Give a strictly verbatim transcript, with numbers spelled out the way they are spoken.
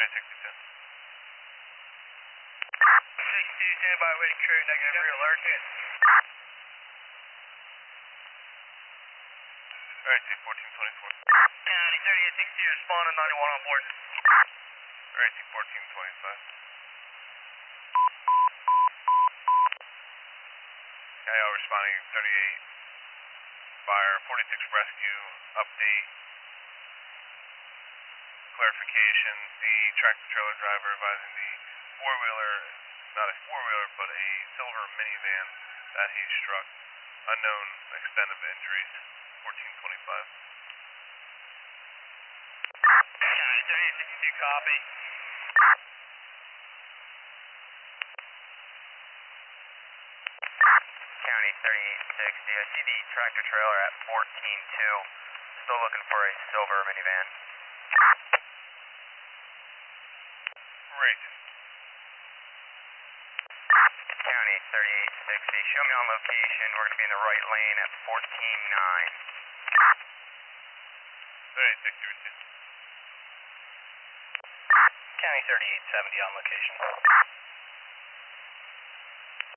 County sixty ten. sixty-two, stand by, waiting crew, negative re-alert. Alright, T fourteen twenty-four. County thirty-eight sixty-two, respond on ninety-one on board. Alright, T fourteen twenty-five. County L responding thirty-eight. Fire, forty-six rescue, update. Clarification, the tractor trailer driver advising the four-wheeler, not a four-wheeler, but a silver minivan that he struck. Unknown extent of injuries, fourteen twenty-five. County thirty-eight sixty-two, copy. County thirty-eight sixty, I see the tractor trailer at fourteen two. Still looking for a silver minivan. Great. County thirty-eight sixty, show me on location. We're going to be in the right lane at fourteen nine. thirty-eight sixty received. County thirty-eight seventy on location.